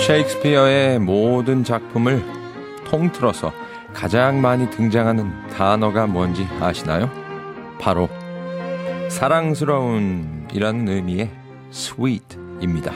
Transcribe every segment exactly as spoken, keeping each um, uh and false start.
셰익스피어의 모든 작품을 통틀어서 가장 많이 등장하는 단어가 뭔지 아시나요? 바로 사랑스러운 이라는 의미의 sweet입니다.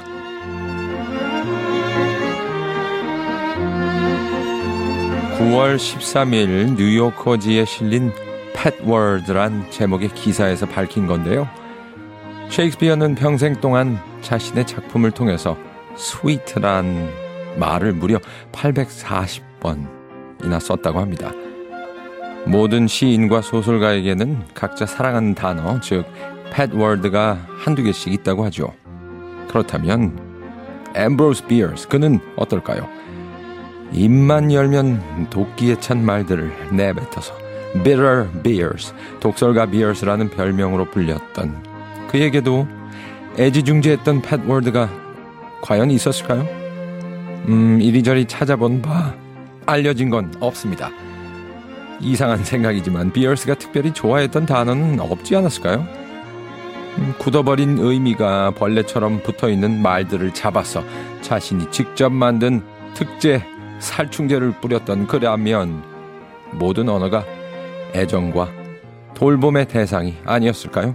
구월 십삼일 뉴요커지에 실린 팻워드란 제목의 기사에서 밝힌 건데요. 셰익스피어는 평생 동안 자신의 작품을 통해서 sweet란 말을 무려 팔백사십 번이나 썼다고 합니다. 모든 시인과 소설가에게는 각자 사랑하는 단어, 즉 팻워드가 한두 개씩 있다고 하죠. 그렇다면 앰브로스 비어스, 그는 어떨까요? 입만 열면 독기에 찬 말들을 내뱉어서 bitter beers, 독설가 비어스라는 별명으로 불렸던 그에게도 애지중지했던 팻워드가 과연 있었을까요? 음, 이리저리 찾아본 바 알려진 건 없습니다. 이상한 생각이지만 비어스가 특별히 좋아했던 단어는 없지 않았을까요? 음, 굳어버린 의미가 벌레처럼 붙어있는 말들을 잡아서 자신이 직접 만든 특제 살충제를 뿌렸던 그라면 모든 언어가 애정과 돌봄의 대상이 아니었을까요?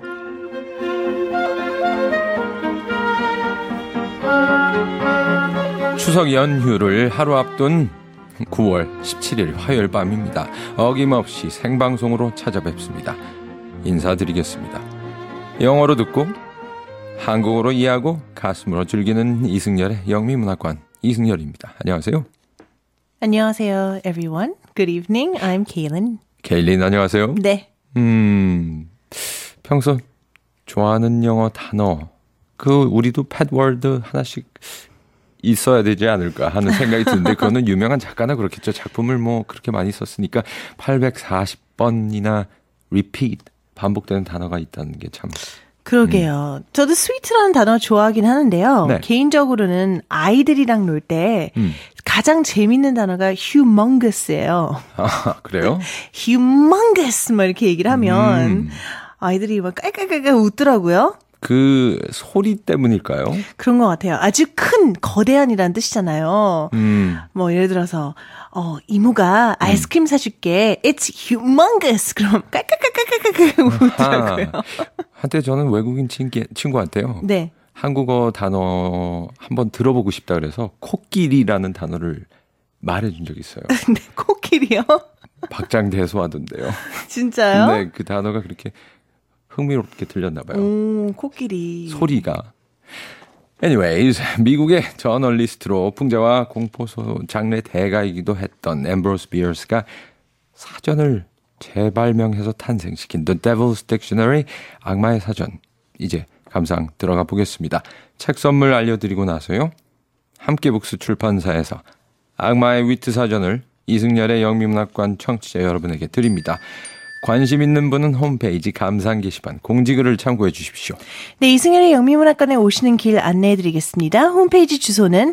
추석 연휴를 하루 앞둔 구월 십칠일 화요일 밤입니다. 어김없이 생방송으로 찾아뵙습니다. 인사드리겠습니다. 영어로 듣고 한국어로 이해하고 가슴으로 즐기는 이승열의 영미문학관 이승열입니다. 안녕하세요. 안녕하세요, everyone. Good evening. I'm Kaylin. 케일린, 안녕하세요. 네. 음, 평소 좋아하는 영어 단어, 그 우리도 팻워드 하나씩 있어야 되지 않을까 하는 생각이 드는데 그거는 유명한 작가나 그렇겠죠. 작품을 뭐 그렇게 많이 썼으니까 팔백사십 번이나 repeat, 반복되는 단어가 있다는 게 참. 그러게요. 음. 저도 sweet라는 단어 좋아하긴 하는데요. 네. 개인적으로는 아이들이랑 놀 때 음. 가장 재밌는 단어가 humongous예요. 아, 그래요? humongous 막 이렇게 얘기를 하면 음. 아이들이 막 깔깔깔깔 웃더라고요. 그 소리 때문일까요? 그런 것 같아요. 아주 큰, 거대한이라는 뜻이잖아요. 음. 뭐 예를 들어서 어 이모가 아이스크림 음. 사줄게. It's humongous. 그럼 깔깔깔깔깔깔 웃더라고요. 한때 저는 외국인 친구, 친구한테요. 네. 한국어 단어 한번 들어보고 싶다 그래서 코끼리라는 단어를 말해준 적이 있어요. 네, 코끼리요? 박장대소하던데요. 진짜요? 네, 그 단어가 그렇게 흥미롭게 들렸나 봐요. 오, 코끼리. 소리가. Anyways, 미국의 저널리스트로 풍자와 공포소 장르의 대가이기도 했던 앰브로스 비어스가 사전을 재발명해서 탄생시킨 The Devil's Dictionary, 악마의 사전. 이제 감상 들어가 보겠습니다. 책 선물 알려드리고 나서요. 함께북스 출판사에서 악마의 위트 사전을 이승열의 영미문학관 청취자 여러분에게 드립니다. 관심 있는 분은 홈페이지 감상 게시판 공지글을 참고해 주십시오. 네, 이승열의 영미문학관에 오시는 길 안내해 드리겠습니다. 홈페이지 주소는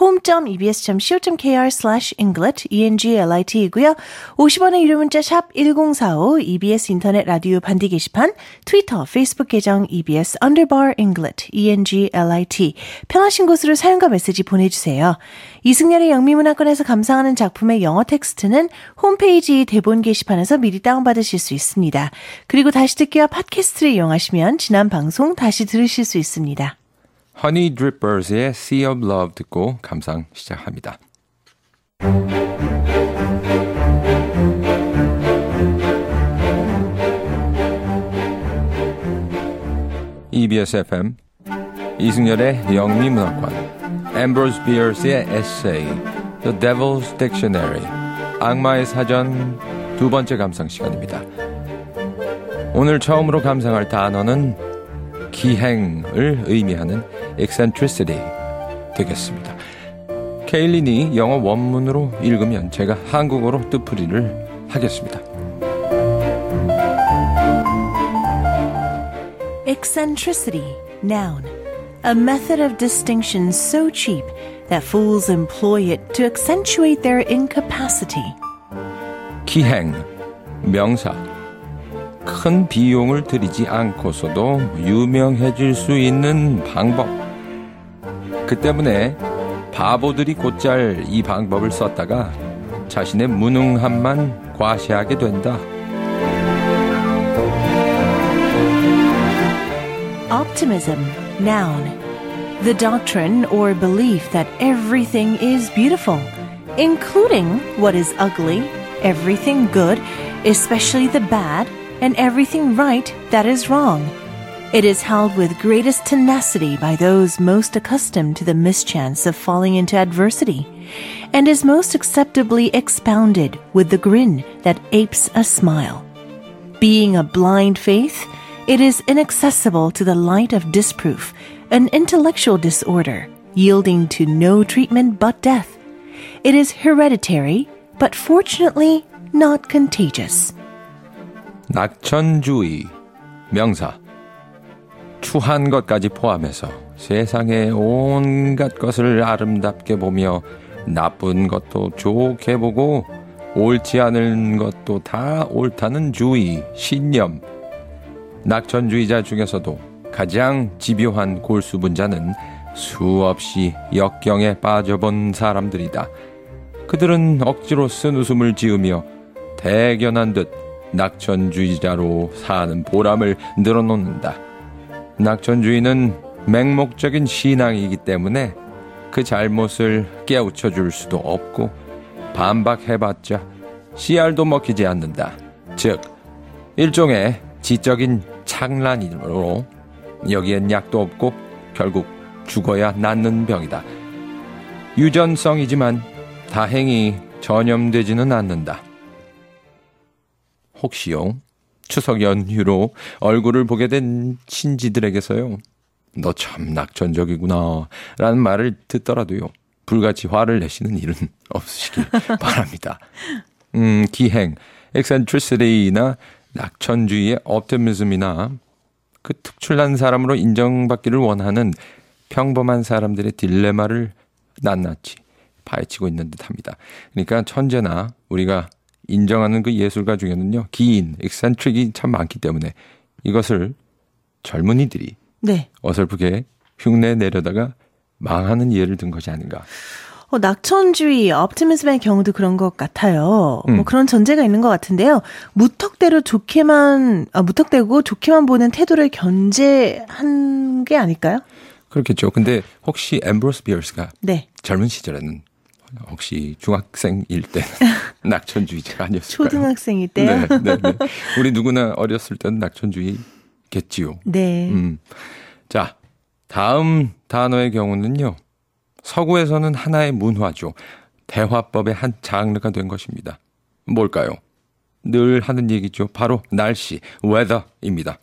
home.ebs.co.kr slash englit, E-N-G-L-I-T이고요. 오십 원의 유료 문자 샵 일공사오, 이비에스 인터넷 라디오 반디 게시판, 트위터, 페이스북 계정 이비에스 underbar englit, E-N-G-L-I-T. 편하신 곳으로 사용과 메시지 보내주세요. 이승열의 영미문학관에서 감상하는 작품의 영어 텍스트는 홈페이지 대본 게시판에서 미리 다운받으실 수 있습니다. 그리고 다시 듣기와 팟캐스트를 이용하시면 지난 방송 다시 들으실 수 있습니다. Honey Drippers의 Sea of Love 듣고 감상 시작합니다. 이비에스 에프엠 이승열의 영미문학관 앰브로스 비어스의 에세이 The Devil's Dictionary, 악마의 사전 두 번째 감상 시간입니다. 오늘 처음으로 감상할 단어는 기행을 의미하는 eccentricity 되겠습니다. 케일린이 영어 원문으로 읽으면 제가 한국어로 뜻풀이를 하겠습니다. Eccentricity, noun. A method of distinction so cheap that fools employ it to accentuate their incapacity. 기행, 명사. 큰 비용을 들이지 않고서도 유명해질 수 있는 방법. 그 때문에 바보들이 곧잘 이 방법을 썼다가 자신의 무능함만 과시하게 된다. Optimism, noun. The doctrine or belief that everything is beautiful, including what is ugly, everything good, especially the bad, and everything right that is wrong. It is held with greatest tenacity by those most accustomed to the mischance of falling into adversity, and is most acceptably expounded with the grin that apes a smile. Being a blind faith, it is inaccessible to the light of disproof, an intellectual disorder, yielding to no treatment but death. It is hereditary, but fortunately not contagious. 낙천주의, 명사. 추한 것까지 포함해서 세상의 온갖 것을 아름답게 보며 나쁜 것도 좋게 보고 옳지 않은 것도 다 옳다는 주의, 신념. 낙천주의자 중에서도 가장 집요한 골수분자는 수없이 역경에 빠져본 사람들이다. 그들은 억지로 쓴 웃음을 지으며 대견한 듯 낙천주의자로 사는 보람을 늘어놓는다. 낙천주의는 맹목적인 신앙이기 때문에 그 잘못을 깨우쳐 줄 수도 없고 반박해봤자 씨알도 먹히지 않는다. 즉 일종의 지적인 창란이므로 여기엔 약도 없고 결국 죽어야 낫는 병이다. 유전성이지만 다행히 전염되지는 않는다. 혹시요, 추석 연휴로 얼굴을 보게 된 친지들에게서요, 너 참 낙천적이구나 라는 말을 듣더라도요, 불같이 화를 내시는 일은 없으시길 바랍니다. 음, 기행, eccentricity나 낙천주의의 optimism이나 그 특출난 사람으로 인정받기를 원하는 평범한 사람들의 딜레마를 낱낱이 파헤치고 있는 듯합니다. 그러니까 천재나 우리가 인정하는 그 예술가 중에는요, 기인, eccentric이 참 많기 때문에 이것을 젊은이들이 네. 어설프게 흉내 내려다가 망하는 예를 든 것이 아닌가. 어, 낙천주의, optimism의 경우도 그런 것 같아요. 음. 뭐 그런 전제가 있는 것 같은데요. 무턱대로 좋게만, 아, 무턱대고 좋게만 보는 태도를 견제한 게 아닐까요? 그렇겠죠. 근데 혹시 앰브로스 비어스가 네. 젊은 시절에는 혹시 중학생일 때는 낙천주의자가 아니었을까요? 초등학생일 때요? 네, 네, 네. 우리 누구나 어렸을 때는 낙천주의겠지요. 네. 음. 자, 다음 단어의 경우는요. 서구에서는 하나의 문화죠. 대화법의 한 장르가 된 것입니다. 뭘까요? 늘 하는 얘기죠. 바로 날씨, weather입니다.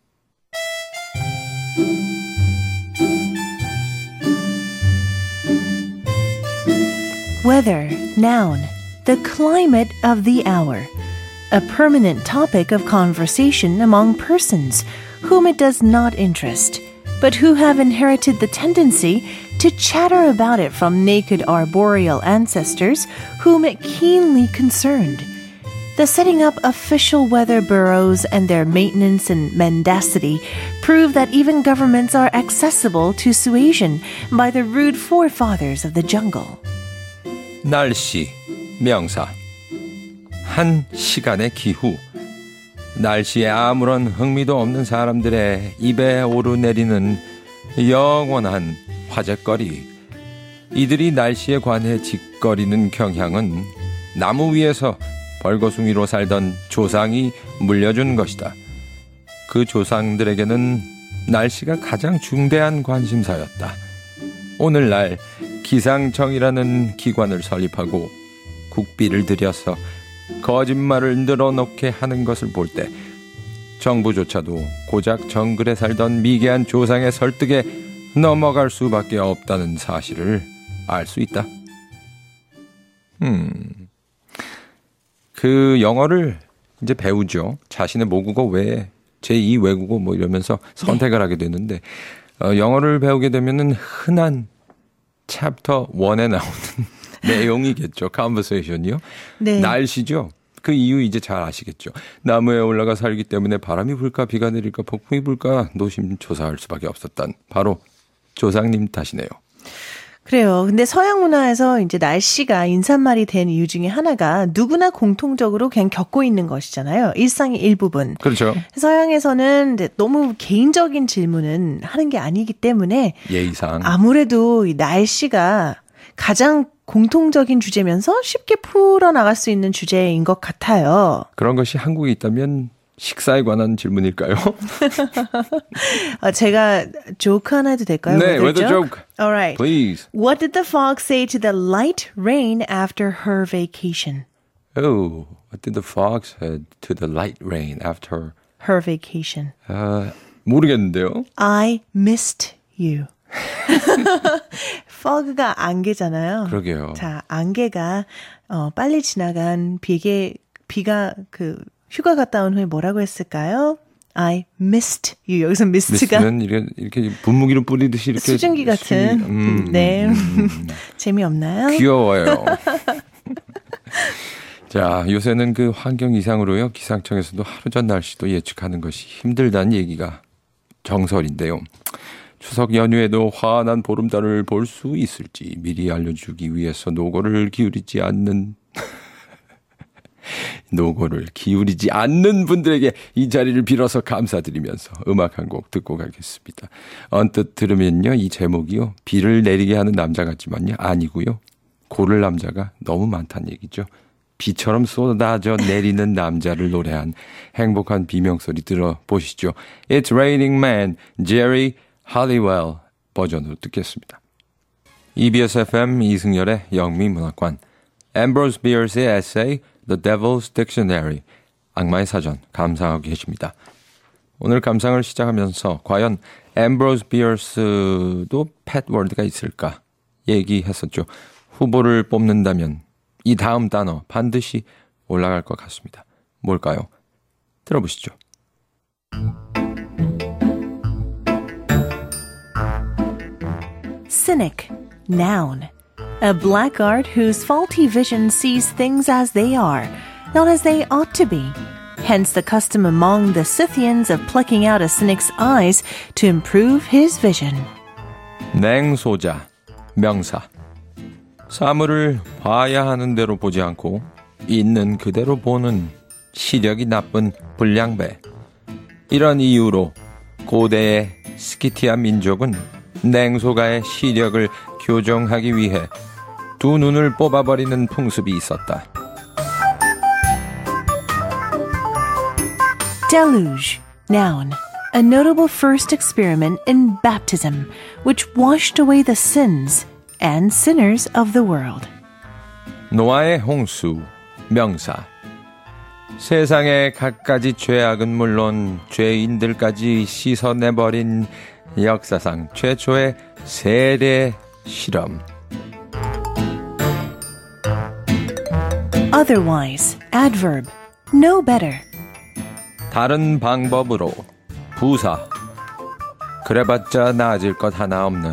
Weather, noun, the climate of the hour. A permanent topic of conversation among persons whom it does not interest, but who have inherited the tendency to chatter about it from naked arboreal ancestors whom it keenly concerned. The setting up official weather bureaus and their maintenance and mendacity prove that even governments are accessible to suasion by the rude forefathers of the jungle. 날씨, 명사. 한 시간의 기후. 날씨에 아무런 흥미도 없는 사람들의 입에 오르내리는 영원한 화제거리. 이들이 날씨에 관해 짓거리는 경향은 나무 위에서 벌거숭이로 살던 조상이 물려준 것이다. 그 조상들에게는 날씨가 가장 중대한 관심사였다. 오늘날 기상청이라는 기관을 설립하고 국비를 들여서 거짓말을 늘어놓게 하는 것을 볼 때 정부조차도 고작 정글에 살던 미개한 조상의 설득에 넘어갈 수밖에 없다는 사실을 알 수 있다. 음, 그 영어를 이제 배우죠. 자신의 모국어 외에 제이 외국어 뭐 이러면서 선택을 네. 하게 되는데 어, 영어를 배우게 되면은 흔한 챕터 일에 나오는 내용이겠죠. conversation이요. 네. 날씨죠. 그 이유 이제 잘 아시겠죠. 나무에 올라가 살기 때문에 바람이 불까 비가 내릴까 폭풍이 불까 노심초사할 수밖에 없었던 바로 조상님 탓이네요. 그래요. 근데 서양 문화에서 이제 날씨가 인사말이 된 이유 중에 하나가 누구나 공통적으로 그냥 겪고 있는 것이잖아요. 일상의 일부분. 그렇죠. 서양에서는 이제 너무 개인적인 질문은 하는 게 아니기 때문에 예의상. 아무래도 이 날씨가 가장 공통적인 주제면서 쉽게 풀어나갈 수 있는 주제인 것 같아요. 그런 것이 한국에 있다면 식사에 관한 질문일까요? 아, 제가 조크 하나 해도 될까요? 네, weather joke. All right. Please. What did the fox say to the light rain after her vacation? Oh, what did the fox said to the light rain after Her vacation. 아, 모르겠는데요. I missed you. fog가 안개잖아요. 그러게요. 자, 안개가 어, 빨리 지나간 비계 비가 그 휴가 갔다 온 후에 뭐라고 했을까요? I missed you. 여기서 mist가 미스는 이렇게, 이렇게 분무기를 뿌리듯이 이렇게 수증기 같은. 수증기, 음, 네. 음, 재미없나요? 귀여워요. 자, 요새는 그 환경 이상으로요. 기상청에서도 하루 전 날씨도 예측하는 것이 힘들다는 얘기가 정설인데요. 추석 연휴에도 환한 보름달을 볼 수 있을지 미리 알려주기 위해서 노고를 기울이지 않는 노고를 기울이지 않는 분들에게 이 자리를 빌어서 감사드리면서 음악 한 곡 듣고 가겠습니다. 언뜻 들으면요, 이 제목이요, 비를 내리게 하는 남자 같지만요, 아니고요, 고를 남자가 너무 많다는 얘기죠. 비처럼 쏟아져 내리는 남자를 노래한 행복한 비명소리 들어보시죠. It's Raining Man, Jerry Halliwell 버전으로 듣겠습니다. 이비에스 에프엠 이승열의 영미문학관, Ambrose Bierce의 에세이 The Devil's Dictionary, 악마의 사전 감상하고 계십니다. 오늘 감상을 시작하면서 과연 Ambrose Bierce도 팻워드가 있을까 얘기했었죠. 후보를 뽑는다면 이 다음 단어 반드시 올라갈 것 같습니다. 뭘까요? 들어보시죠. Cynic, noun. A blackguard whose faulty vision sees things as they are, not as they ought to be. Hence the custom among the Scythians of plucking out a cynic's eyes to improve his vision. 냉소자, 명사. 사물을 봐야 하는 대로 보지 않고 있는 그대로 보는 시력이 나쁜 불량배. 이런 이유로 고대의 스키티아 민족은 냉소가의 시력을 교정하기 위해 두 눈을 뽑아버리는 풍습이 있었다. Deluge, noun. A notable first experiment in baptism, which washed away the sins and sinners of the world. 노아의 홍수, 명사. 세상의 갖가지 죄악은 물론 죄인들까지 씻어내버린 역사상 최초의 세례 실험. Otherwise, adverb. No better. 다른 방법으로, 부사. 그래봤자 나아질 것 하나 없는.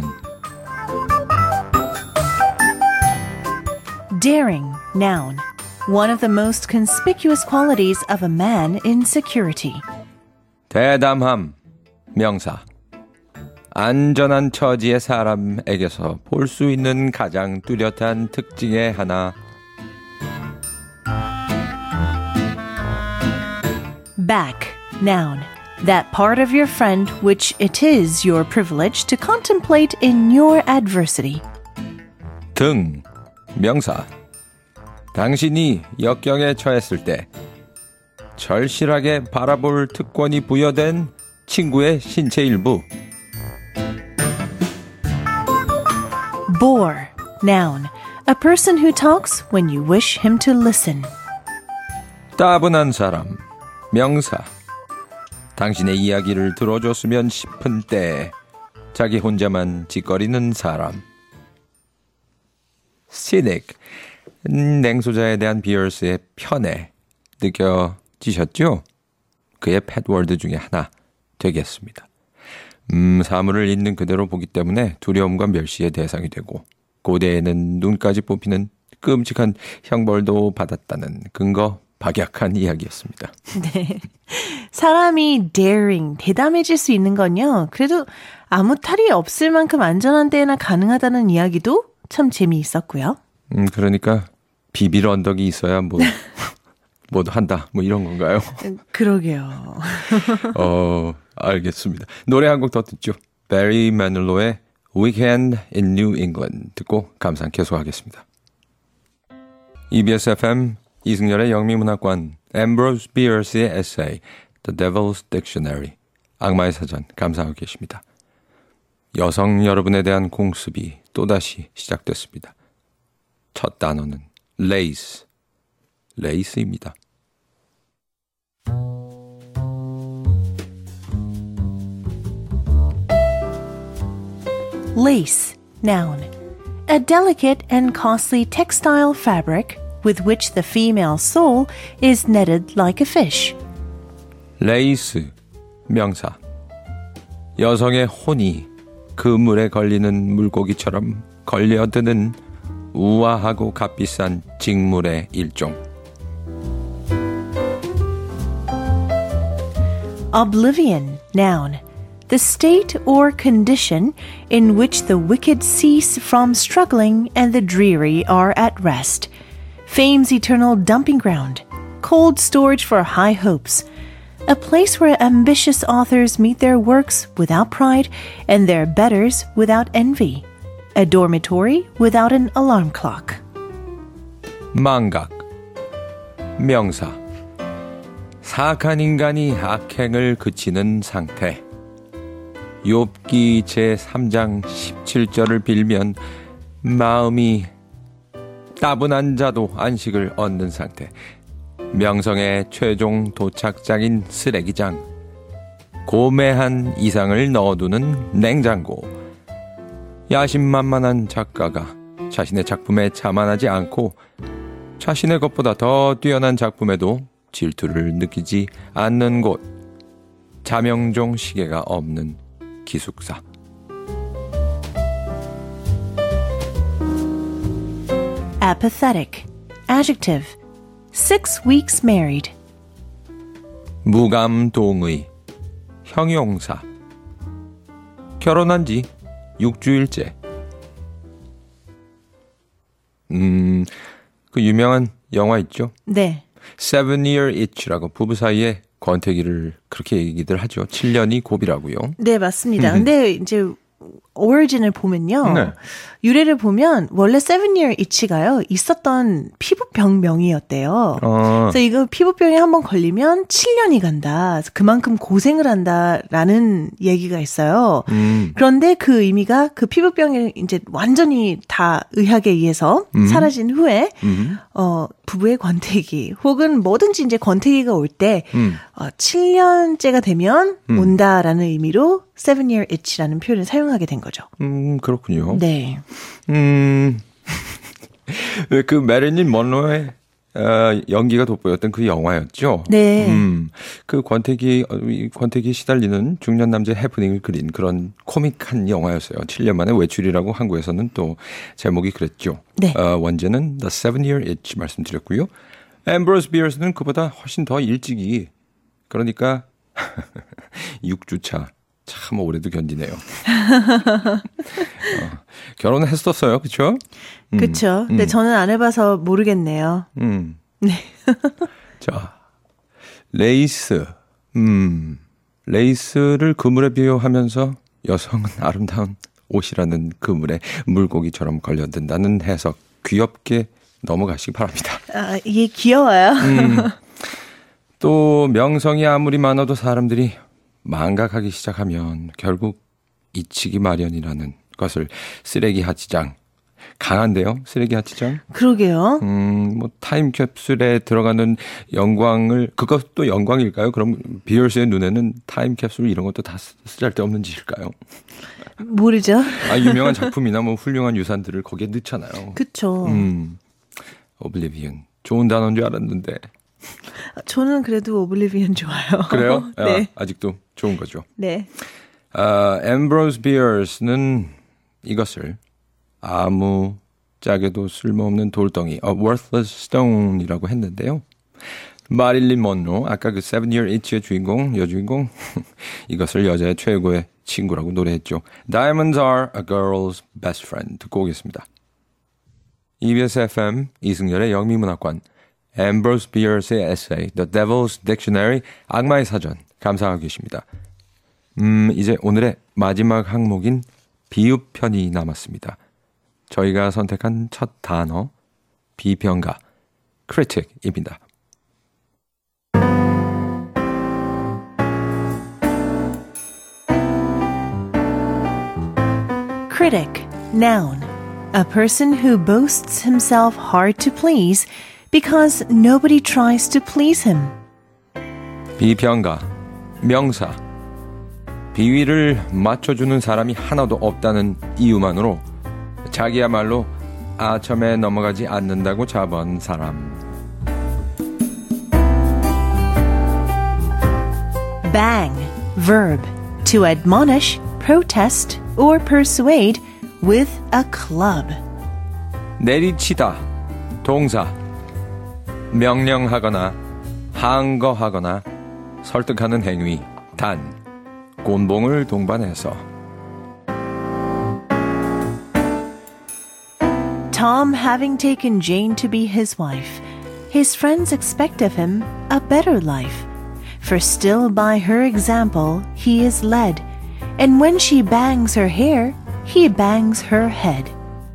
Daring, noun. One of the most conspicuous qualities of a man in security. 대담함, 명사. 안전한 처지의 사람에게서 볼 수 있는 가장 뚜렷한 특징의 하나. Back, noun. That part of your friend which it is your privilege to contemplate in your adversity. 등, 명사. 당신이 역경에 처했을 때 절실하게 바라볼 특권이 부여된 친구의 신체 일부. Bore, noun. A person who talks when you wish him to listen. 따분한 사람, 명사. 당신의 이야기를 들어줬으면 싶은 때 자기 혼자만 짓거리는 사람. cynic, 냉소자에 대한 비어스의 편애 느껴지셨죠? 그의 팻워드 중에 하나 되겠습니다. 음, 사물을 있는 그대로 보기 때문에 두려움과 멸시의 대상이 되고 고대에는 눈까지 뽑히는 끔찍한 형벌도 받았다는 근거 박약한 이야기였습니다. 네. 사람이 daring, 대담해질 수 있는 건요. 그래도 아무 탈이 없을 만큼 안전한 데에나 가능하다는 이야기도 참 재미있었고요. 음, 그러니까 비빌 언덕이 있어야 뭐 뭐도 한다. 뭐 이런 건가요? 그러게요. 어, 알겠습니다. 노래 한 곡 더 듣죠. 베리 매닐로의 Weekend in New England 듣고 감상 계속하겠습니다. 이비에스 에프엠 이승열의 영미문학관 Ambrose Bierce의 에세이 The Devil's Dictionary 악마의 사전 감상하고 계십니다. 여성 여러분에 대한 공습이 또다시 시작됐습니다. 첫 단어는 레이스, 레이스입니다. Lace, noun. A delicate and costly textile fabric with which the female soul is netted like a fish. 레이스, 명사. 여성의 혼이 그물에 걸리는 물고기처럼 걸려드는 우아하고 값비싼 직물의 일종. Oblivion, noun. The state or condition in which the wicked cease from struggling and the dreary are at rest. Fame's eternal dumping ground. Cold storage for high hopes. A place where ambitious authors meet their works without pride and their betters without envy. A dormitory without an alarm clock. 망각, 명사. 사악한 인간이 악행을 그치는 상태. 욥기 제삼 장 십칠 절을 빌면 마음이 따분한 자도 안식을 얻는 상태. 명성의 최종 도착장인 쓰레기장. 고매한 이상을 넣어두는 냉장고. 야심만만한 작가가 자신의 작품에 자만하지 않고 자신의 것보다 더 뛰어난 작품에도 질투를 느끼지 않는 곳. 자명종 시계가 없는 기숙사. Apathetic. Adjective. Six weeks married. 무감동의. 형용사. 결혼한 지 육 주일째. 음, 그 유명한 영화 있죠? 네. Seven Year Itch라고 부부 사이에 권태기를 그렇게 얘기들 하죠. 칠 년이 고비라고요. 네, 맞습니다. 근데 이제 오리진을 보면요. 네. 유래를 보면 원래 seven year itch가요. 있었던 피부병 명이었대요. 어. 그래서 이거 피부병에 한번 걸리면 칠 년이 간다. 그래서 그만큼 고생을 한다라는 얘기가 있어요. 음. 그런데 그 의미가 그 피부병이 이제 완전히 다 의학에 의해서 음. 사라진 후에 음. 어, 부부의 권태기 혹은 뭐든지 이제 권태기가 올 때 음. 어, 칠 년째가 되면 음. 온다라는 의미로 seven year itch라는 표현을 사용하게 된 거죠. 음, 그렇군요. 네. 음, 그 메릴린 먼로의 어, 연기가 돋보였던 그 영화였죠. 네. 음, 그 권태기, 권태기 시달리는 중년 남자의 해프닝을 그린 그런 코믹한 영화였어요. 칠 년 만에 외출이라고 한국에서는 또 제목이 그랬죠. 네. 어, 원제는 The Seven Year Itch 말씀드렸고요. 앰브로스 비어스는 그보다 훨씬 더 일찍이, 그러니까 육 주차. 참 오래도 견디네요. 어, 결혼을 했었어요. 그렇죠? 음, 그렇죠. 근데 음. 저는 안 해봐서 모르겠네요. 음. 네. 자, 레이스. 음, 레이스를 그물에 비유하면서 여성은 아름다운 옷이라는 그물에 물고기처럼 걸려든다는 해석 귀엽게 넘어가시기 바랍니다. 아, 이게 귀여워요. 음, 또 명성이 아무리 많아도 사람들이 망각하기 시작하면 결국 잊히기 마련이라는 것을 쓰레기 하치장. 강한데요, 쓰레기 하치장. 그러게요. 음, 뭐 타임캡슐에 들어가는 영광을, 그것도 영광일까요? 그럼 비얼스의 눈에는 타임캡슐 이런 것도 다 쓸데없는 짓일까요? 모르죠. 아, 유명한 작품이나 뭐 훌륭한 유산들을 거기에 넣잖아요. 그쵸. 음, 오블리비언. 좋은 단어인 줄 알았는데. 저는 그래도 오블리비언 좋아요. 그래요? 네. 아, 아직도 좋은 거죠. 네. 아, 앰브로스 비어스는 이것을 아무 짝에도 쓸모없는 돌덩이, a worthless stone이라고 했는데요. 마릴린 먼로, 아까 그 Seven Year Itch의 주인공, 여주인공 이것을 여자의 최고의 친구라고 노래했죠. Diamonds are a girl's best friend 듣고 오겠습니다. 이비에스 에프엠 이승열의 영미문학관, Ambrose Bierce의 에세이 The Devil's Dictionary, 악마의 사전 감상하고 계십니다. 음, 이제 오늘의 마지막 항목인 비읍편이 남았습니다. 저희가 선택한 첫 단어, 비평가, critic입니다. Critic, noun. A person who boasts himself hard to please because nobody tries to please him. 비평가, 명사. 비위를 맞춰주는 사람이 하나도 없다는 이유만으로 자기야말로 아첨에 넘어가지 않는다고 자부한 사람. Bang, verb. To admonish, protest, or persuade with a club. 내리치다, 동사. 명령하거나 항거하거나 설득하는 행위, 단. 곤봉을 동반해서. Tom having taken Jane to be his wife, his friends expect of him a better life. For still by her example he is led, and when she bangs her hair, he bangs her head.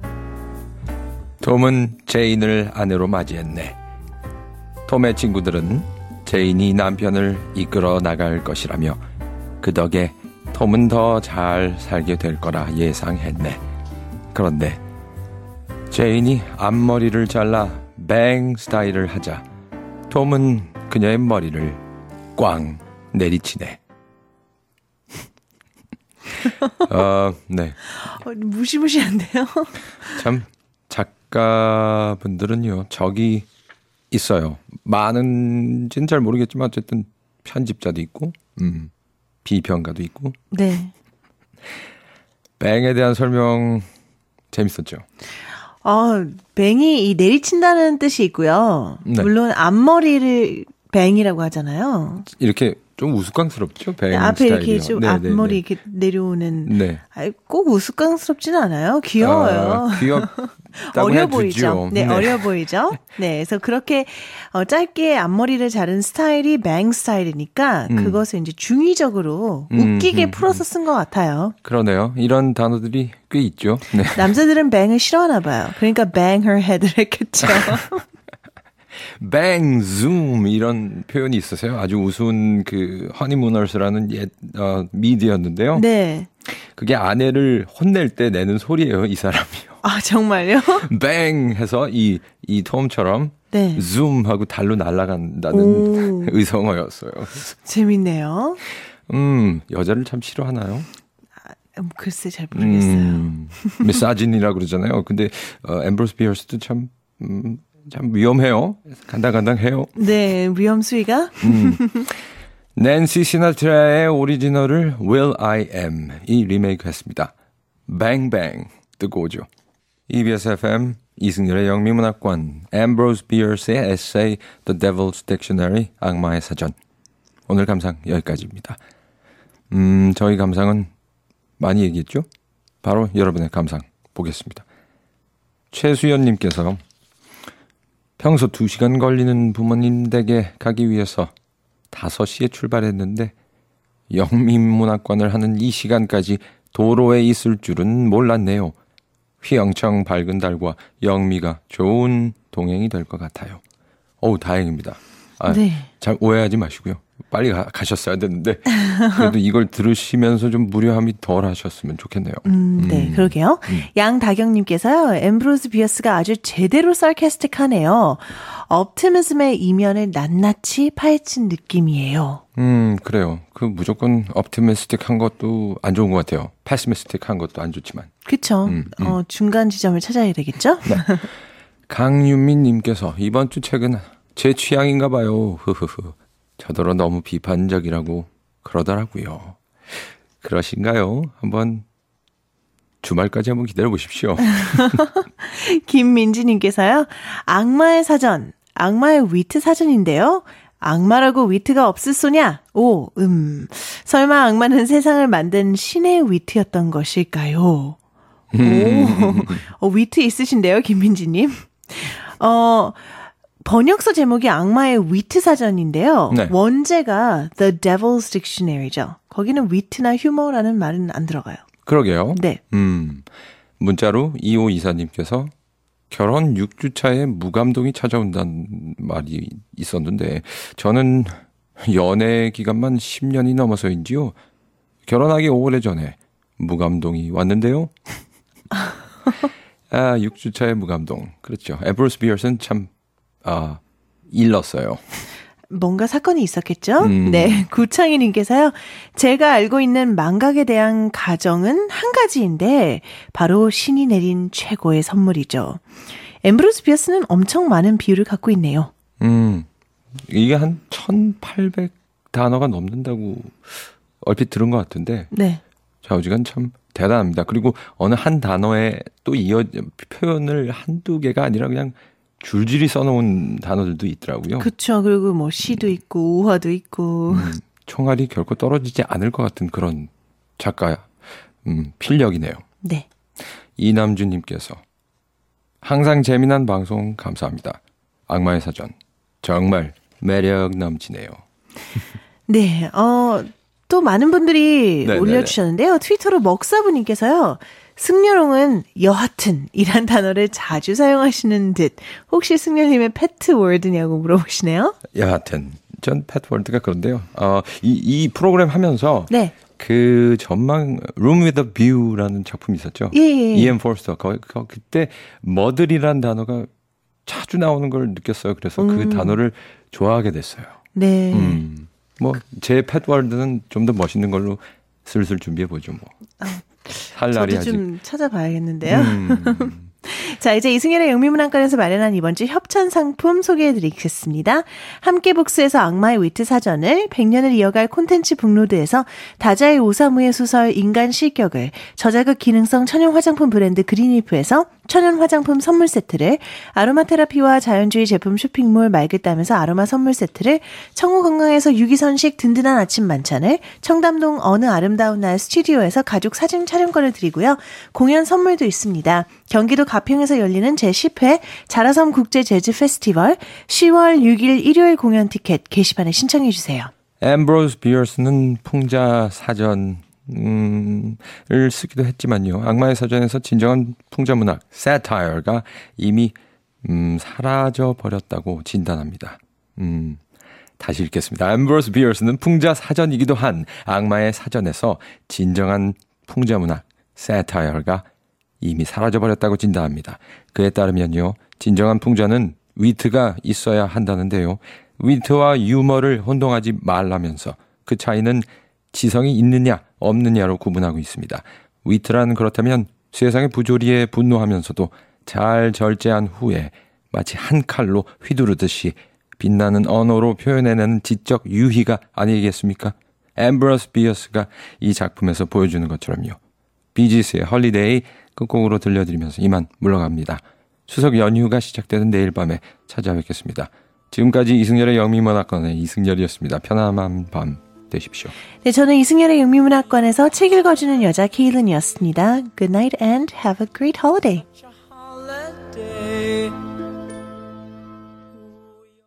톰은 제인을 아내로 맞이했네. 톰의 친구들은 제인이 남편을 이끌어 나갈 것이라며 그 덕에 톰은 더 잘 살게 될 거라 예상했네. 그런데 제인이 앞머리를 잘라 뱅 스타일을 하자 톰은 그녀의 머리를 꽝 내리치네. 어, 네. 어, 무시무시한데요? 참 작가분들은요 적이 있어요. 많은지는 잘 모르겠지만 어쨌든 편집자도 있고 음, 비평가도 있고. 네. 뱅에 대한 설명 재밌었죠. 어, 뱅이 이 내리친다는 뜻이 있고요. 네. 물론 앞머리를 뱅이라고 하잖아요. 이렇게 좀 우스꽝스럽죠. 뱅 네, 앞에 스타일이요. 이렇게 좀 네, 앞머리 네, 이렇게 내려오는. 네. 아니, 꼭 우스꽝스럽지는 않아요. 귀여워요. 아, 귀엽다고 어려 해주죠. 보이죠. 네, 네, 어려 보이죠. 네, 그래서 그렇게 어, 짧게 앞머리를 자른 스타일이 뱅 스타일이니까 음. 그것을 이제 중의적으로 음, 웃기게 음, 풀어서 쓴 것 같아요. 그러네요. 이런 단어들이 꽤 있죠. 네. 남자들은 뱅을 싫어하나 봐요. 그러니까 bang her head를 했겠죠. bang, zoom 이런 표현이 있으세요. 아주 우스운 그 허니무너스라는 옛 어, 미디어였는데요. 네. 그게 아내를 혼낼 때 내는 소리예요. 이 사람이요. 아 정말요? bang 해서 이, 이 톰처럼 네. zoom 하고 달로 날아간다는 오. 의성어였어요. 재밌네요. 음, 여자를 참 싫어하나요? 음, 글쎄 잘 모르겠어요. 음, 미사진이라고 그러잖아요. 근데 어, 엠브로스 비어스도 참, 음, 참 위험해요. 간당간당해요. 네, 위험 수위가? 음. 낸시 시나트라의 오리지널을 Will I Am이 리메이크했습니다. 뱅뱅 듣고 오죠. 이비에스 에프엠 이승열의 영미문학관, Ambrose Bierce의 에세이 The Devil's Dictionary, 악마의 사전. 오늘 감상 여기까지입니다. 음, 저희 감상은 많이 얘기했죠? 바로 여러분의 감상 보겠습니다. 최수연님께서 평소 두 시간 걸리는 부모님 댁에 가기 위해서 다섯 시에 출발했는데 영미문학관을 하는 이 시간까지 도로에 있을 줄은 몰랐네요. 휘영청 밝은 달과 영미가 좋은 동행이 될 것 같아요. 어우, 다행입니다. 아, 네. 잘 오해하지 마시고요. 빨리 가, 가셨어야 되는데 그래도 이걸 들으시면서 좀 무료함이 덜 하셨으면 좋겠네요. 음, 네, 음. 그러게요. 음. 양다경님께서요. 엠브로스 비어스가 아주 제대로 sarcastic하네요. optimism의 이면을 낱낱이 파헤친 느낌이에요. 음, 그래요. 그 무조건 optimistic한 것도 안 좋은 것 같아요. pessimistic한 것도 안 좋지만. 그렇죠. 음, 음. 어, 중간 지점을 찾아야 되겠죠? 네. 강윤민님께서 이번 주 책은 제 취향인가 봐요. 흐흐흐. 저더러 너무 비판적이라고 그러더라고요. 그러신가요? 한번 주말까지 한번 기다려 보십시오. 김민지님께서요. 악마의 사전. 악마의 위트 사전인데요. 악마라고 위트가 없을 소냐? 오, 음. 설마 악마는 세상을 만든 신의 위트였던 것일까요? 오, 어, 위트 있으신데요, 김민지님. 어, 번역서 제목이 악마의 위트 사전인데요. 네. 원제가 The Devil's Dictionary죠. 거기는 위트나 휴머라는 말은 안 들어가요. 그러게요. 네. 음, 문자로 이오이사님께서 결혼 육 주차에 무감동이 찾아온다는 말이 있었는데 저는 연애 기간만 십 년이 넘어서인지요. 결혼하기 오래전에 무감동이 왔는데요. 아, 육 주차에 무감동. 그렇죠. 앰브로스 비어스는 참 아, 일렀어요. 뭔가 사건이 있었겠죠? 음. 네. 구창희님께서요. 제가 알고 있는 망각에 대한 가정은 한 가지인데 바로 신이 내린 최고의 선물이죠. 앰브로스 비어스는 엄청 많은 비율을 갖고 있네요. 음, 이게 한 천팔백 단어가 넘는다고 얼핏 들은 것 같은데 네. 좌우지간 참 대단합니다. 그리고 어느 한 단어에 또 이어 표현을 한두 개가 아니라 그냥 줄줄이 써놓은 단어들도 있더라고요. 그렇죠. 그리고 뭐 시도 있고 우화도 있고. 음, 총알이 결코 떨어지지 않을 것 같은 그런 작가 음, 필력이네요. 네. 이남주님께서 항상 재미난 방송 감사합니다. 악마의 사전 정말 매력 넘치네요. 네. 어, 또 많은 분들이 네네네. 올려주셨는데요. 트위터로 먹사부님께서요. 승려롱은 여하튼이란 단어를 자주 사용하시는 듯 혹시 승려님의 패트 월드냐고 물어보시네요. 여하튼 전 팻월드가 그런데요. 어, 이, 이 프로그램 하면서 네. 그 전망 Room with a View라는 작품이 있었죠. 예, 예. 이엠 포스터. 거, 거, 그때 머들이란 단어가 자주 나오는 걸 느꼈어요. 그래서 그 음. 단어를 좋아하게 됐어요. 네. 음, 뭐 제 팻월드는 좀 더 멋있는 걸로 슬슬 준비해 보죠. 뭐. 할 날이 저도 아직. 좀 찾아봐야겠는데요. 음. 자, 이제 이승열의 영미문학관에서 마련한 이번 주 협찬 상품 소개해드리겠습니다. 함께 복수에서 악마의 위트 사전을, 백 년을 이어갈 콘텐츠 북로드에서 다자의 오사무의 소설 인간 실격을, 저자극 기능성 천연 화장품 브랜드 그린리프에서 천연 화장품 선물 세트를, 아로마 테라피와 자연주의 제품 쇼핑몰 말그땀에서 아로마 선물 세트를, 청우 건강에서 유기선식 든든한 아침 만찬을, 청담동 어느 아름다운 날 스튜디오에서 가족 사진 촬영권을 드리고요. 공연 선물도 있습니다. 경기도 가평에서 열리는 제십 회 자라섬 국제 재즈 페스티벌 시월 육일 일요일 공연 티켓 게시판에 신청해 주세요. 앰브로스 비어스는 풍자 사전 음, 을 쓰기도 했지만요. 악마의 사전에서 진정한 풍자 문학 사타이어가 이미 음, 사라져 버렸다고 진단합니다. 음, 다시 읽겠습니다. 앰브로스 비어스는 풍자 사전이기도 한 악마의 사전에서 진정한 풍자 문학 사타이어가 이미 사라져버렸다고 진단합니다. 그에 따르면요. 진정한 풍자는 위트가 있어야 한다는데요. 위트와 유머를 혼동하지 말라면서 그 차이는 지성이 있느냐 없느냐로 구분하고 있습니다. 위트란 그렇다면 세상의 부조리에 분노하면서도 잘 절제한 후에 마치 한 칼로 휘두르듯이 빛나는 언어로 표현해내는 지적 유희가 아니겠습니까? 앰브로스 비어스가 이 작품에서 보여주는 것처럼요. 비지스의 헐리데이 끝곡으로 들려드리면서 이만 물러갑니다. 추석 연휴가 시작되는 내일 밤에 찾아뵙겠습니다. 지금까지 이승열의 영미문학관의 이승열이었습니다. 편안한 밤 되십시오. 네, 저는 이승열의 영미문학관에서 책 읽어주는 여자 케일린이었습니다. Good night and have a great holiday.